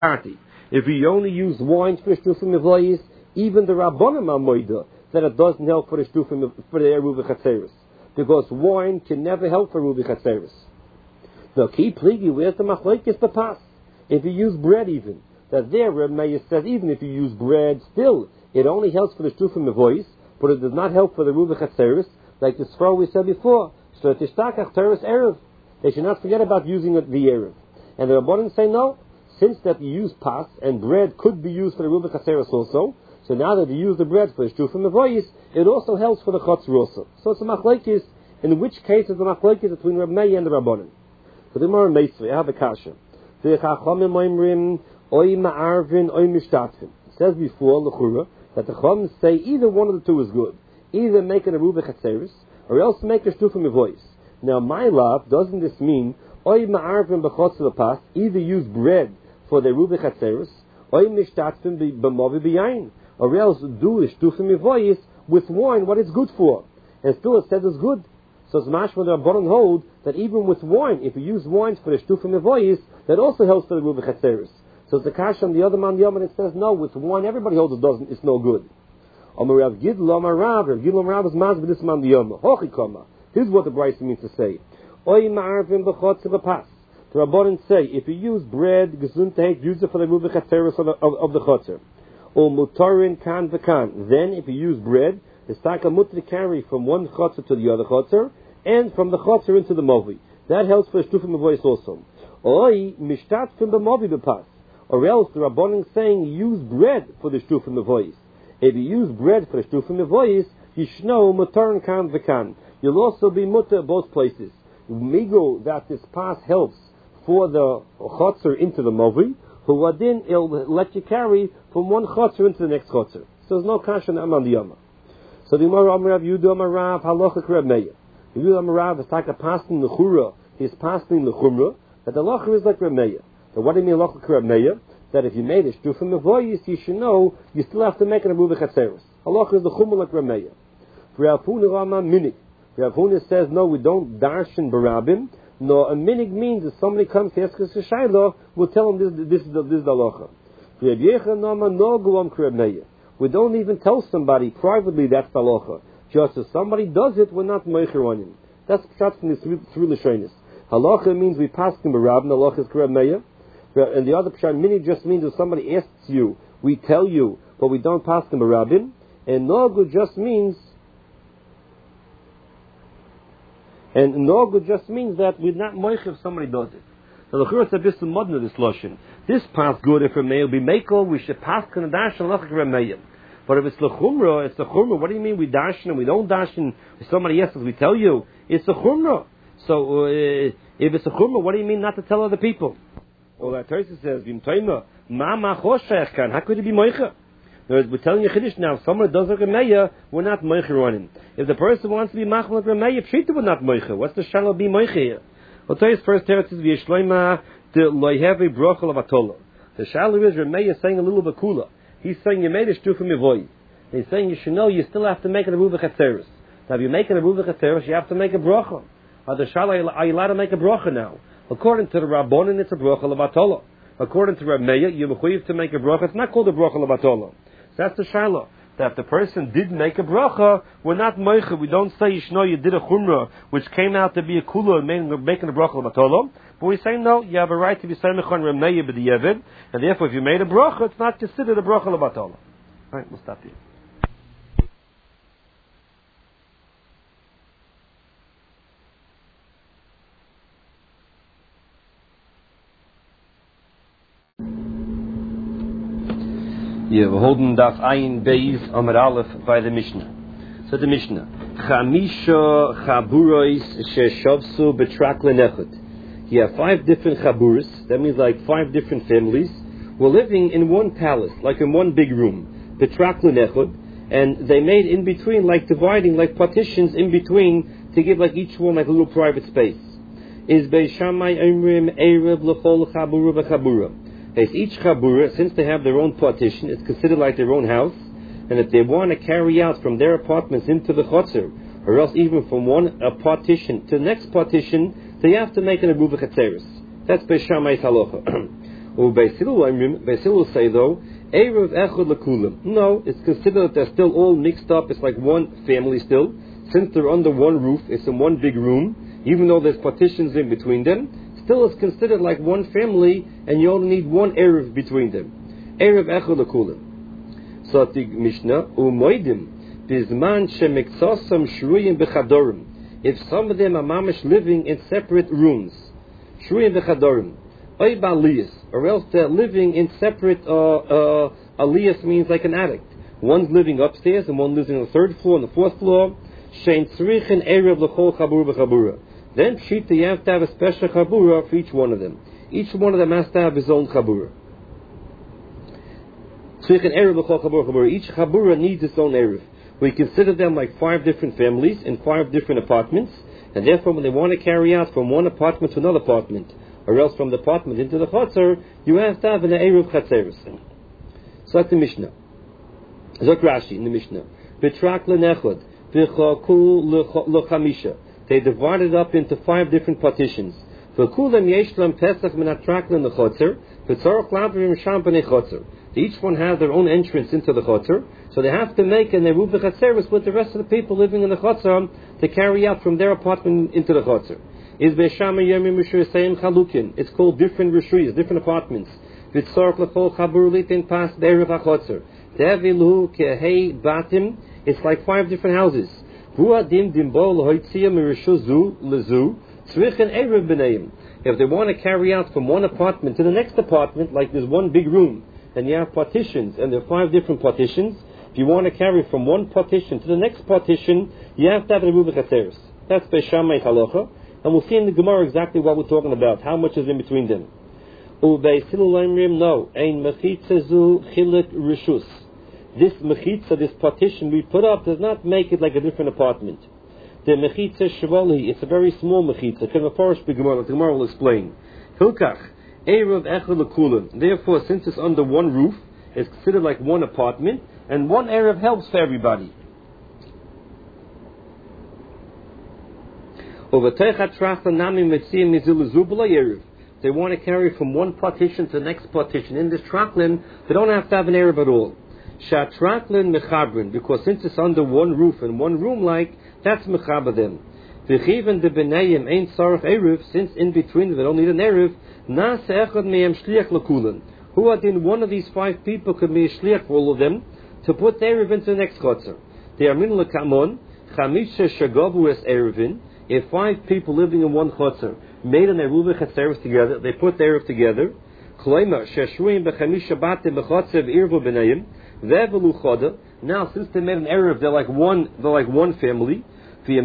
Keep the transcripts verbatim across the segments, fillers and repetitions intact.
If you only use wine for Shtufim Mevoyis, even the Rabbanim are moida that it doesn't help for the Shtufim for the Eruv Chatzeris, because wine can never help for Eruv Chatzeris. The key pligi, where's the machlokes the pas? If you use bread, even that there, Rebbe says, even if you use bread, still it only helps for the Shtufim Mevoyis, but it does not help for the Eruv Chatzeris, like the Sfar we said before. So Tishtakach Teres Erev. They should not forget about using it the Erev. And the Rabbanim say no, since that you use pas and bread could be used for the Eruv Chatzeris also. So now that you use the bread for the Shtufim Mevoyis, it also helps for the Chotzer also. So it's a machlokes. In which case is the machlokes between Reb Meir and the Rabbanim? So the Gemara Meisvei, I have a kasha. The Chachamim oimrim oy ma'arvin oy mishtatvin. It says before l'chura that the Chachamim say either one of the two is good, either make an Eruv Chatzeris or else make a Shtufim Mevoyis. Now my love, doesn't this mean oy ma'arvin b'chotzer l'pas, either use bread for the Eruv Chatzeris oy mishtatvin b'movi b'yayin, or else do a Shtufim Mevoyis with wine what it's good for, and still it says it's good. So it's mashma the Rabbanan hold that even with wine, if you use wine for the Shtufim Mevoyis, that also helps for the Eruv Chatzeris. So it's the kash on the other man yom, and it says no, with wine everybody holds it doesn't, it's no good. Amar Rav Gidlo Amar Rav, Rav Gidlo Amar Rav is mazbe this man yom. Hochi kama. Here's what the Brisa means to say. Oy ma'arvin b'chotzer b'pas. The Rabbanan say if you use bread, gesundheit, use it for the Eruv Chatzeris of, of, of the chotzer. Or mutarin kan v'kan. Then if you use bread, the staka mutter to carry from one chotzer to the other chotzer, and from the chotzer into the movi. That helps for Shtufim Mevoyis also. Oy mishtatvin b'movi b'pas. Or else the Rabbanan saying use bread for the Shtufim Mevoyis. If you use bread for the Shtufim Mevoyis, yishno mutarin kan v'kan. You'll also be mutter both places. Migo that this pas helps for the chotzer into the movi, who adin it'll let you carry from one chotzer into the next chotzer. So there's no kasha on the yama. So the Gemara Amar Rav Yehuda Amar Rav halacha Reb Meir. Yehuda Amar Rav is like a paskin l'chura. He's paskin l'chumra. That the halacha is like Reb Meir. But what do you mean halacha Reb Meir? That if you made a Shtufim Mevoyis, you should know you still have to make an Eruv Chatzeris. Halacha is the chumra like Reb Meir. Rav Huna Rama minig. Rav Huna says no, we don't darshan barabim. No, a minig means if somebody comes to ask us a shayla, we'll tell him this, this is the this is the halacha. Rav Yecha Nama no guam Reb Meir. We don't even tell somebody privately that's the halacha. Just if somebody does it, we're not meicher on him. That's pshat from the through l'shonis. Halacha means we pass him a rabbin. Halacha is Reb Meir. And the other pshat mini just means if somebody asks you, we tell you, but we don't pass him a rabbin. And nogu just means, and nogu just means that we're not meicher if somebody does it. So the church said this is modern this lotion. This pass good if Reb Meir be mekel, we should pass kan dash and halacha Reb Meir. But if it's l'chumra, it's the chumra. What do you mean we dashin and we don't dashin? If somebody asks us, we tell you. It's a chumra. So uh, if it's a chumra, what do you mean not to tell other people? Well, that Teresa says, "Vim toima ma ma choshech kan." How could it be moicha? We're telling you chiddush now. If someone does like Remeya, we're not moicha on him. If the person wants to be machal like Remeya, pshita we're not moicha. What's the shalom be moicha here? I'll tell you his first Teresa is v'yeshloima de loyhevi brochel of atola. The shalom is Remeya saying a little bit cooler. He's saying you made a shtu from your voice. He's saying you should know you still have to make an Eruv Chatzeris. Now if you're making an Eruv Chatzeris, you have to make a bracha. Are the shalom, are you allowed to make a bracha now? According to the Rabbanon, it's a bracha l'batola. According to Reb Meir, you're mechuyev to make a bracha. It's not called a bracha l'batola. So that's the shalom. That if the person did make a bracha, we're not meicha. We don't say yishno you did a chumrah, which came out to be a kula and making a bracha l'batola. But we say no, you have a right to be saying mechon Reb Meir b'di'evid, and therefore if you made a bracha, it's not considered a bracha l'batola. All right, we'll stop here. Yeah, we're holding Daf Ayin Beis Amar Aleph by the Mishnah. So the Mishnah, Chamisha Chaburos Sheshavsu Betrak Lenechut. You have five different Chaburos. That means like five different families were living in one palace, like in one big room. Betrak Lenechut, and they made in between, like dividing, like partitions in between to give like each one like a little private space. Is Beis Shammai Omrim Erev L'Chol Chabura V'Chabura. As each chabura, since they have their own partition, it's considered like their own house, and if they want to carry out from their apartments into the chotzer, or else even from one uh, partition to the next partition, they have to make an Eruv Chatzeris. That's Beis Shammai's halacha. Or Beis Hillel will say though, Erev Echad Lekulim. No, it's considered that they're still all mixed up. It's like one family still. Since they're under one roof, it's in one big room. Even though there's partitions in between them, still it's considered like one family, and you only need one Erev between them. Erev Echad Lekulim. So the Mishnah, Umoidim, Bizman Shemiksosam Shruyim Bechadorim. If some of them are mamish living in separate rooms, Shruyim Bechadorim. Oy Baliyas, or else they're living in separate uh, uh, aliyas means like an attic. One's living upstairs and one lives on the third floor and the fourth floor. Shein tzrichin erev l'chol chabura b'chabura. Then pshita, you have to have a special chabura for each one of them. Each one of them has to have his own chabura. Tzrichin erev l'chol chabura b'chabura. Each chabura needs its own erev. We consider them like five different families in five different apartments, and therefore when they want to carry out from one apartment to another apartment, or else from the apartment into the chotzer, you have to have an eruv chatzeres. So that's the Mishnah. Zok Rashi in the Mishnah. B'trak lenechod, b'chakul lechamisha. They divided up into five different partitions. V'kulam yeshlam pesach min atrak lenechotzer, v'tzorach lavrim sham b'nei chotzer. Each one has their own entrance into the chotzer, so they have to make an eruv chatzeres with the rest of the people living in the chotzer to carry out from their apartment into the chotzer. Is Beishama Yomim Rishuyasayim Chalukin. It's called different Rishuyas, different apartments. Vitzork Lechol Chabur Litin Pas Be'erev HaChotzer. Devilu Kehei Batim. It's like five different houses. Vuadim Dimbo L'Hoitzia Mirishu Zu Lezu. Tzrichen Erev B'neim. If they want to carry out from one apartment to the next apartment, like there's one big room, and you have partitions, and there are five different partitions, if you want to carry from one partition to the next partition, you have to have a Eruv HaChatzeres. That's Beishama Halacha. And we'll see in the Gemara exactly what we're talking about, how much is in between them. No, ein mechitza zu chilik rishus. This mechitza, this partition we put up, does not make it like a different apartment. The mechitza shvali, it's a very small mechitza. The Gemara will explain. Hilkach, erev echad lekulim. Therefore, since it's under one roof, it's considered like one apartment, and one erev helps for everybody. They want to carry from one partition to the next partition. In this traklin, they don't have to have an erev at all. Shatraklin mechabrin, because since it's under one roof and one room, like that's mechaber them. V'chiven de b'nayim ein sarach erev, since in between they don't need an erev. Nas echad me'em shliach l'kulan. Who are in one of these five people could be a shliach for all of them to put the erev into the next chotzer. They are min lekamon chamisha shagavu es erevin. If five people living in one chotzer made an eruv chatzeres together, they put the erev together. Now, since they made an erev, they're like one. They're like one family. If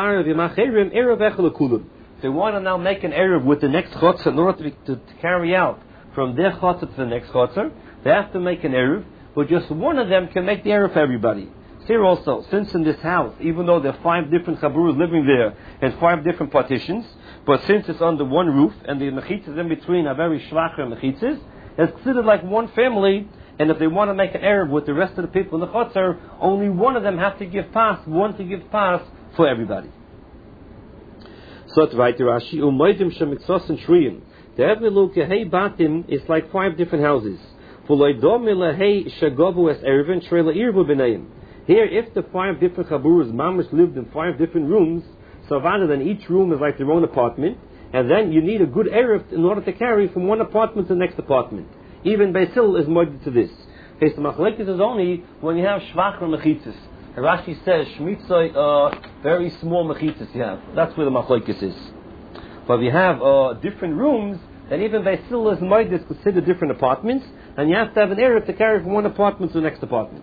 they want to now make an erev with the next chotzer in order to, to, to carry out from their chotzer to the next chotzer, they have to make an erev. But just one of them can make the erev for everybody. Here also, since in this house, even though there are five different chaburas living there and five different partitions, but since it's under one roof and the mechitzas in between are very shvacher mechitzas, it's considered like one family. And if they want to make an erev with the rest of the people in the chotzer, only one of them has to give pass, one to give pass for everybody. So it's right, Rashi, umaydim shemiksos and shriyim. The evelu kehei batim is like five different houses. V'loidom ilahei shagovu es erevin shrela irvu b'neim. Here, if the five different chaburas, mamish lived in five different rooms, so rather than each room is like their own apartment, and then you need a good erev in order to carry from one apartment to the next apartment. Even Beis Hillel is moed to this. Okay, so machlekes is only when you have shvacher mechitzas. Rashi says shmitzai, uh, very small mechitzas you have. That's where the machlekes is. But if you have uh, different rooms, then even Beis Hillel is moed is considered different apartments, and you have to have an erev to carry from one apartment to the next apartment.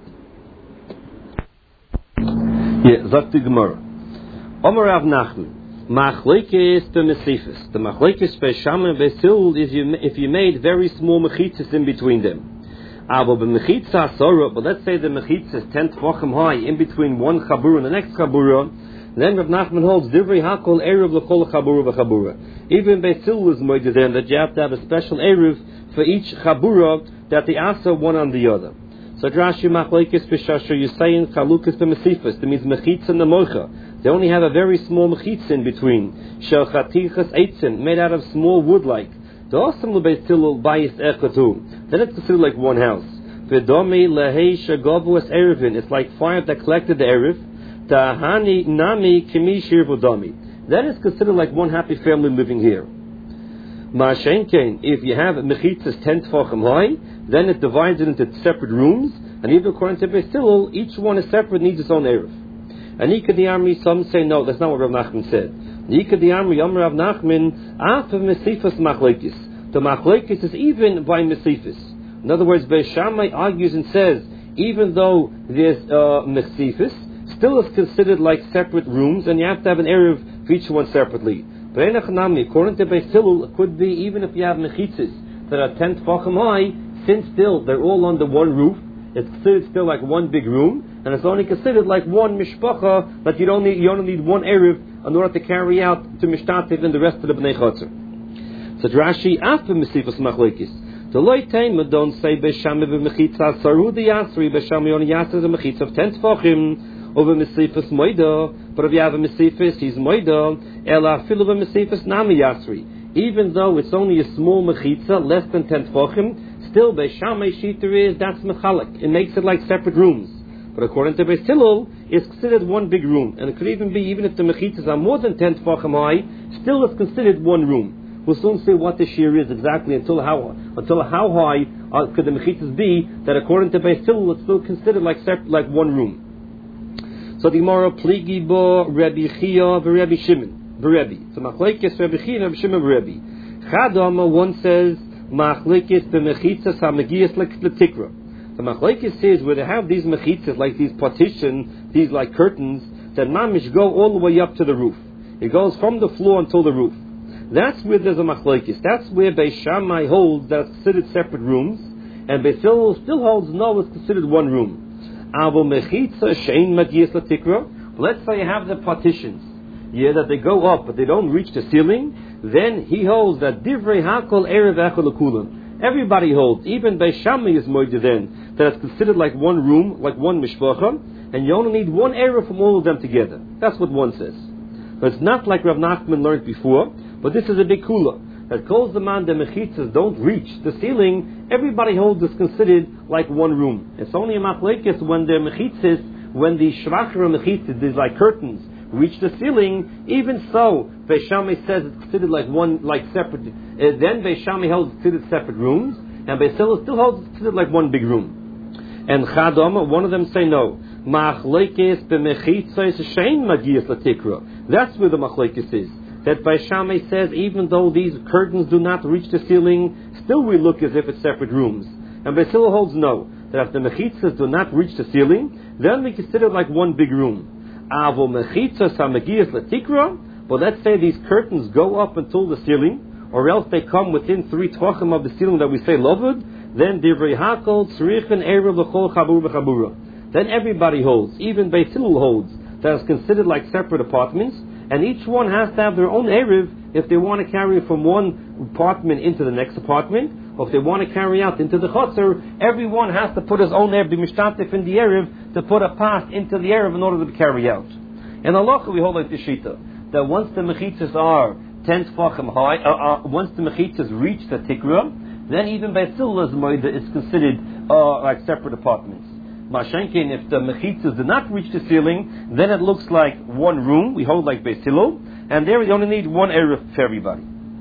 Yeah, sagt die Gemara. Omer Rav Nachman, machlekes to mesifas. The machlekes by Shammai and Beis Hillel is you, if you made very small mechitzas in between them. Aber b'mechitza asora, but let's say the mechitza is ten tvachim high in between one chabura and the next chabura, then Rav Nachman holds divrei hakol erev l'chol chabura v'chabura. Even Beis Hillel is moed then that you have to have a special erev for each chabura that they asa one on the other. So Rashi machlekes b'shasher Yusayin chalukas b'mesifas. That means mechitza and the mocha. They only have a very small mechitza in between. Shel chatichas eitzim, made out of small wood like. The awesome Beis Hillel bayis echatu. Then it's considered like one house. V'domi lehei shegavu es erevin. It's like five that collected the erev. Tahani nami kimi shirvu domi. Then it's considered like one happy family living here. Ma'ashenkein, if you have mechitzas ten tefachim high, then it divides it into separate rooms, and even according to Beis Hillel, each one is separate, needs its own erev. And Ika di Amri, some say no, that's not what Rav Nachman said. Ika di Amri, Amr Rav Nachman, after mesifas machlekes. The machlekes is even by mesifas. In other words, Beis Shammai argues and says, even though there's uh, mesifas, still is considered like separate rooms, and you have to have an erev for each one separately. But according to Beis Hillel, it could be even if you have mechitzas that are ten tefachim high, since still they're all under one roof, it's considered still like one big room, and it's only considered like one mishpacha that you don't need. You only need one erev in order to carry out to mishtatev and the rest of the bnei chotzer. So Rashi after mesifas machlekes. The loytein don't say Beis Shammai b'mechitza sarudi yasri Beis Shammai only yasri the mechitza of ten tefachim. Over Mesifas Moida, but if you have a Mesifas, he's Moida, Ela Filu Mesifas Nami Yasri. Even though it's only a small Mechitza, less than ten Tfachim, still Beis Shammai Shiter is, that's Mechalek. It makes it like separate rooms. But according to Beis Hillel, it's considered one big room. And it could even be, even if the Mechitzas are more than ten Tfachim high, still it's considered one room. We'll soon see what the shear is exactly until how until how high uh, could the Mechitzas be, that according to Beis Hillel, it's still considered like separate, like one room. So the Gemara pligi bo Rabbi Chia v'Rabbi Shimon v'Rabbi. So machlekes Rabbi Chia and Rabbi Shimon v'Rabbi. Chadama one says machlekes b'mechitzas ha'megias l'tikra. The machlekes says where they have these mechitzas like these partitions, these like curtains that mamish go all the way up to the roof. It goes from the floor until the roof. That's where there's a machlekes. That's where Beis Shammai holds that it's considered separate rooms, and Beis Hillel still holds no, it's considered one room. Let's say you have the partitions, yeah, that they go up, but they don't reach the ceiling. Then he holds that divrei hakol erev echad l'kulam. Everybody holds, even Beis Shammai is moide then, that it's considered like one room, like one mishpacha, and you only need one erev from all of them together. That's what one says. But it's not like Rav Nachman learned before, but this is a big kula that calls the man the mechitzas don't reach the ceiling. Everybody holds is considered like one room. It's only a machlekes when the mechitzas, when the shvachra mechitzas, these like curtains, reach the ceiling. Even so, Beis Shammai says it's considered like one, like separate. Uh, then Beis Shammai holds it's considered separate rooms, and Beis Hillel still holds it's considered like one big room. And Chadama, one of them say no. Machlekes b'mechitzas shein magias latikra. That's where the machlekes is. That Beis Shammai says even though these curtains do not reach the ceiling, still we look as if it's separate rooms. And Beis Hillel holds no, that if the mechitzas do not reach the ceiling, then we consider it like one big room. Avo mechitzas ha'megias latikra, but let's say these curtains go up until the ceiling, or else they come within three tvachim of the ceiling that we say lovud, then divrei hakol tzrichen erev l'chol chabur b'chabura. Then everybody holds, even Beis Hillel holds, that it's considered like separate apartments, and each one has to have their own erev if they want to carry it from one apartment into the next apartment, or if they want to carry out into the chotzer, everyone has to put his own erev, be mishtatif in the erev, to put a pass into the erev in order to carry out. In halacha we hold like the shita, that once the mechitzas are ten tefachim high, uh, uh, once the mechitzas reach the tikra, then even Beis Hillel's moida is considered uh, like separate apartments. Mashenkin, if the mechitzas do not reach the ceiling, then it looks like one room. We hold like Beis Hillel, and there we only need one erev for everybody.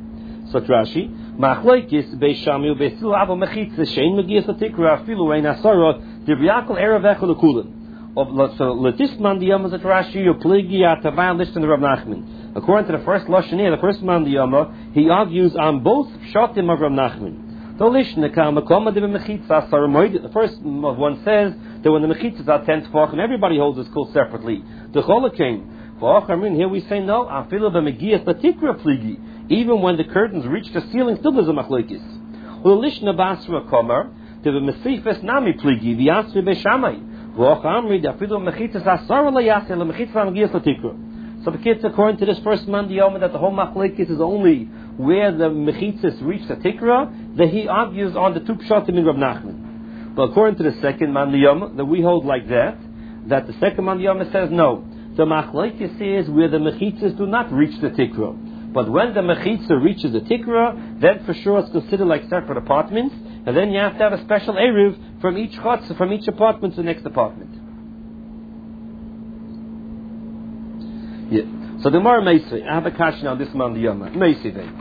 So Rashi, machlekes Beis Shammai Beis Hillel avo mechitzas shein megias latikra afilu ein asara divrei erev echad l'kulam. So letisman diyama zet Rashi upligi atavai listed the Rav Nachman. According to the first lashon here, the first man diyama, he argues on both shatim of Rav Nachman. The first one says that when the mechitzas are ten tefachim, everybody holds his kul separately. The cholakain. Here we say no. Even when the curtains reach the ceiling, still there's a machlekes. Well, lishna basra komer to the mesifes nami pligi the asri Beis Shammai. So the kids, according to this first man diyama, that the whole machlekes is only where the mechitzas reach the tikra, that he argues on the two pshatim in Rav Nachman. But according to the second man diyama, that we hold like that, that the second man diyama says no. The machlekes is where the mechitzas do not reach the tikra. But when the mechitza reaches the tikra, then for sure it's considered like separate apartments, and then you have to have a special eruv from each chutz, from each apartment to the next apartment. Yeah. So the Gemara Meisei, I have a question on this man the Yoma. Meisei then.